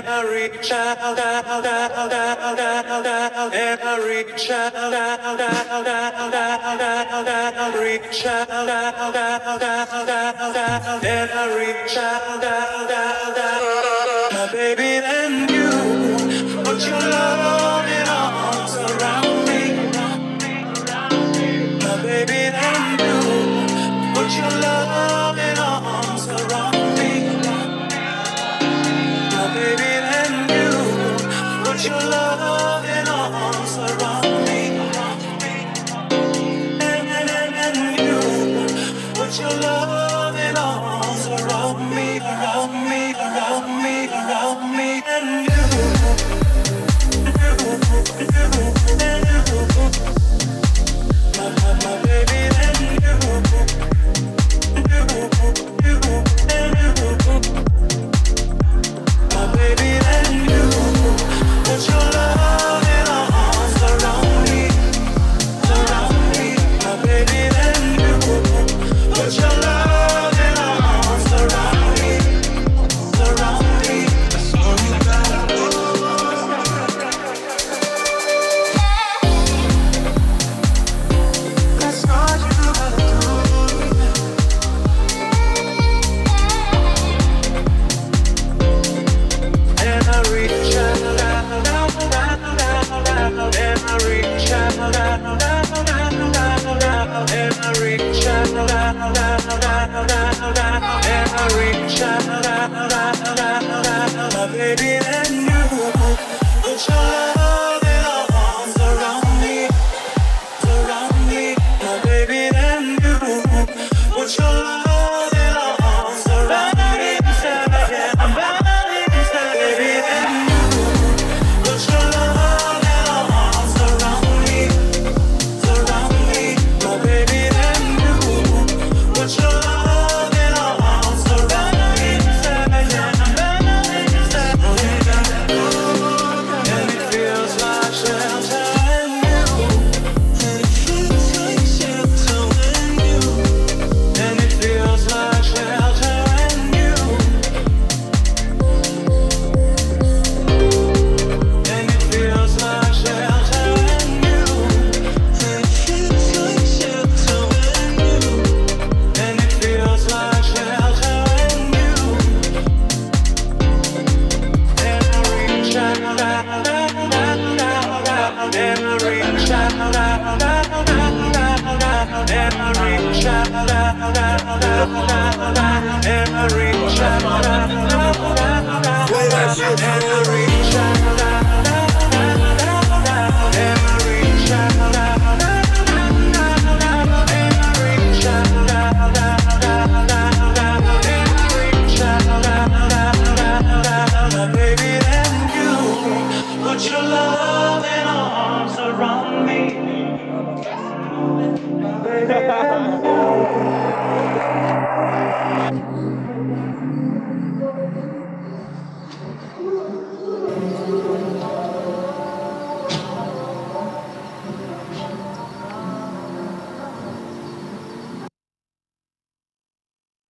reach out, and I reach out, reach out, and I reach out, my baby and you, put your loving arms around me, my baby and you, put your loving arms around me, my baby and you, put your loving arms around me, and you, put your loving arms around me, around me, around me, around me, and you. My baby and my baby and you, put your loving arms around me, my baby and you, put your loving arms around me, that's all you gotta do. My baby and you, put your loving arms around me, my baby and you, put your loving arms around me, baby and you, put your loving arms around me, my baby and you, put your loving arms around me, and it feels like shelter and you, and it feels like shelter and you, and it feels like shelter and you, and it feels like shelter and you, and it feels like shelter and you, and it feels like shelter and you, and I reach out, and I reach out, and I reach out, and I reach out, Play that shit, and I reach out, and I reach out, and I reach out, my baby and you, put your loving arms around me, baby and